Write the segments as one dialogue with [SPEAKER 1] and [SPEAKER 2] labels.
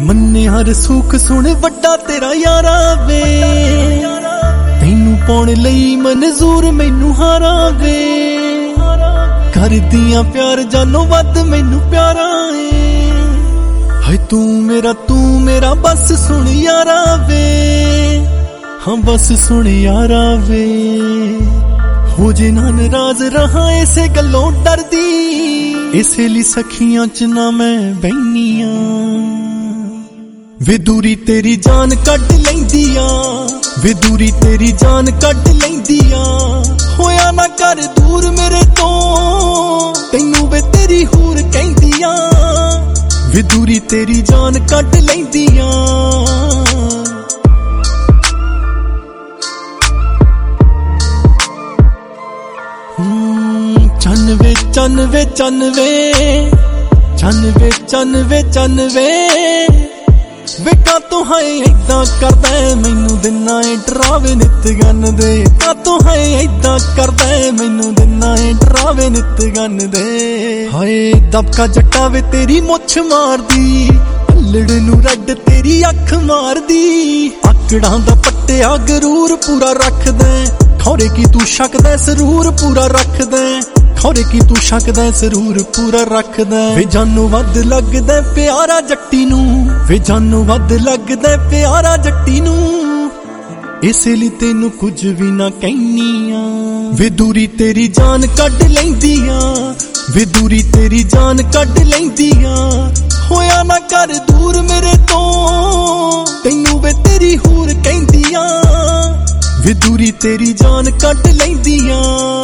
[SPEAKER 1] ਮੰਨੇ ਹਰ ਸੁੱਖ ਸੁਣ ਵੱਡਾ ਤੇਰਾ ਯਾਰਾ ਵੇ, ਤੈਨੂੰ ਪਾਉਣ ਲਈ ਮਨਜ਼ੂਰ ਮੈਨੂੰ ਹਾਰਾ ਵੇ, ਕਰਦੀਆਂ ਪਿਆਰ ਜਾਨੋਂ ਵੱਧ ਮੈਨੂੰ ਪਿਆਰਾ ਏ, ਹਾਏ ਤੂੰ ਮੇਰਾ ਬਸ ਸੁਣ ਯਾਰਾ ਵੇ, ਹਾਂ ਬਸ ਸੁਣ ਯਾਰਾ ਵੇ, ਹੋ ਜੇ ਨਾ ਨਾਰਾਜ਼ ਰਹਾ ਇਸੇ ਗੱਲੋਂ ਡਰਦੀ, ਇਸੇ ਲਈ ਸਖੀਆਂ ਚ ਨਾ ਮੈਂ ਬੈਨੀਆਂ, ਵੇ ਦੂਰੀ ਤੇਰੀ ਜਾਨ ਕੱਢ ਲੈਂਦੀ ਆ, ਵੇ ਦੂਰੀ ਤੇਰੀ ਜਾਨ ਕੱਢ ਲੈਂਦੀ ਆ, ਹੋਇਆ ਨਾ ਕਰ ਦੂਰ ਮੇਰੇ ਤੋਂ, ਤੈਨੂੰ ਵੇ ਤੇਰੀ ਹੂਰ ਕਹਿੰਦੀ ਆ, ਵੇ ਦੂਰੀ ਤੇਰੀ ਜਾਨ ਕੱਢ ਲੈਂਦੀ ਆ। ਚੰਨ ਵੇ ਚੰਨ ਵੇ ਚੰਨ ਵੇ ਚੰਨ ਵੇ ਚੰਨ ਵੇ ਚੰਨ ਵੇ, ਵੇ ਕਾਤੋਂ ਹੈ ਏਦਾਂ ਕਰਦਾ ਮੈਨੂੰ ਦਿਨਾਂ ਏ ਡਰਾਵੇ ਨਿੱਤ ਗੰਨ ਦੇ, ਕਾਤੋਂ ਹੈ ਏਦਾਂ ਕਰਦਾ ਮੈਨੂੰ ਦਿਨਾਂ ਏ ਡਰਾਵੇ ਨਿੱਤ ਗੰਨ ਦੇ, ਹਾਏ ਦਬਕਾ ਜੱਟਾ ਵੇ ਤੇਰੀ ਮੁੱਛ ਮਾਰਦੀ, ਪੱਲੜ ਨੂੰ ਰੱਡ ਤੇਰੀ ਅੱਖ ਮਾਰਦੀ, ਆਕੜਾਂ ਦਾ ਪੱਟਿਆ ਗਰੂਰ ਪੂਰਾ ਰੱਖਦਾ, ਖੌਰੇ ਕੀ ਤੂੰ ਸ਼ੱਕਦਾ ਸਰੂਰ ਪੂਰਾ ਰੱਖਦਾ, ਖੌਰੇ ਕੀ ਤੂੰ ਸ਼ੱਕਦਾ ਸਰੂਰ ਪੂਰਾ ਰੱਖਦਾ, ਵੇ ਜਾਨੋਂ ਵੱਧ ਲੱਗਦਾ ਪਿਆਰਾ ਜੱਟੀ ਨੂੰ, ਵੇ ਜਾਨੋਂ ਵੱਧ ਲੱਗਦਾ ਪਿਆਰਾ ਜੱਟੀ ਨੂੰ, ਇਸੇ ਲਈ ਤੈਨੂੰ ਕੁਝ ਵੀ ਨਾ ਕਹਿਨੀ ਆ, ਵੇ ਦੂਰੀ ਤੇਰੀ ਜਾਨ ਕੱਢ ਲੈਂਦੀ ਆ, ਵੇ ਦੂਰੀ ਤੇਰੀ ਜਾਨ ਕੱਢ ਲੈਂਦੀ ਆ, ਹੋਇਆ ਨਾ ਕਰ ਦੂਰ ਮੇਰੇ ਤੋਂ, ਤੈਨੂੰ ਵੇ ਤੇਰੀ ਹੂਰ ਕਹਿੰਦੀ ਆ, ਵੇ ਦੂਰੀ ਤੇਰੀ ਜਾਨ ਕੱਢ ਲੈਂਦੀ ਆ।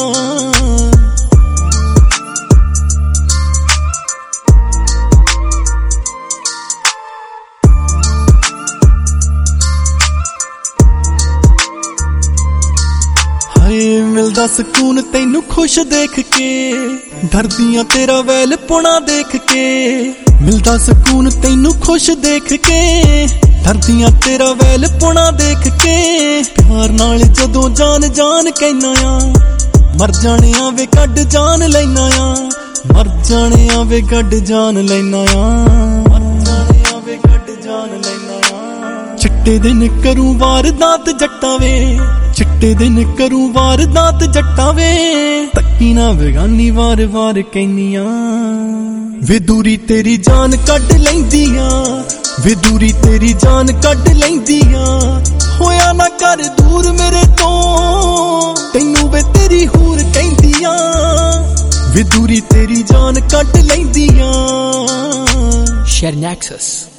[SPEAKER 1] ਹਾਏ ਮਿਲਦਾ ਸਕੂਨ ਤੈਨੂੰ ਖੁਸ਼ ਦੇਖ ਕੇ, ਡਰਦੀਆਂ ਤੇਰਾ ਵੈਲ ਪੁਣਾ ਦੇਖ ਕੇ, ਮਿਲਦਾ ਸਕੂਨ ਤੈਨੂੰ ਖੁਸ਼ ਦੇਖ ਕੇ, ਡਰਦੀਆਂ ਤੇਰਾ ਵੈਲ ਪੁਣਾ ਦੇਖ ਕੇ, ਪਿਆਰ ਨਾਲ ਜਦੋਂ ਜਾਨ ਜਾਨ ਕਹਿਨਾ ਆ, ਮਰ ਜਾਣਿਆ ਵੇ ਕੱਢ ਜਾਨ ਲੈਣਾ ਆ, ਮਰ ਜਾਣਿਆ ਵੇ ਕੱਢ ਜਾਨ ਲੈਣਾ ਆ, ਮਰ ਜਾਣਿਆ ਵੇ ਕੱਢ ਜਾਨ ਲੈਣਾ ਆ। ਚਿੱਟੇ ਦਿਨ ਕਰੂੰ ਵਾਰਦਾਤ ਜੱਟਾਂ ਵੇ, ਚਿੱਟੇ ਦਿਨ ਕਰੂੰ ਵਾਰਦਾਤ ਜੱਟਾਂ ਵੇ, ਤੱਕੀ ਨਾ ਬੇਗਾਨੀ ਵਾਰ ਵਾਰ ਕਹਿਨੀਆਂ, ਵੇ ਦੂਰੀ ਤੇਰੀ ਜਾਨ ਕੱਢ ਲੈਂਦੀ ਆ, ਵੇ ਦੂਰੀ ਤੇਰੀ ਜਾਨ ਕੱਢ ਲੈਂਦੀ ਆ, ਹੋਇਆ ਨਾ ਕਰ ਦੂਰ ਮੇਰੇ ਤੋਂ, ਤੈਨੂੰ ਵੇ ਤੇਰੀ ਹੂਰ ਕਹਿੰਦੀ ਆ, ਵੇ ਦੂਰੀ ਤੇਰੀ ਜਾਨ ਕੱਢ ਲੈਂਦੀ ਆ।
[SPEAKER 2] Share Nexus.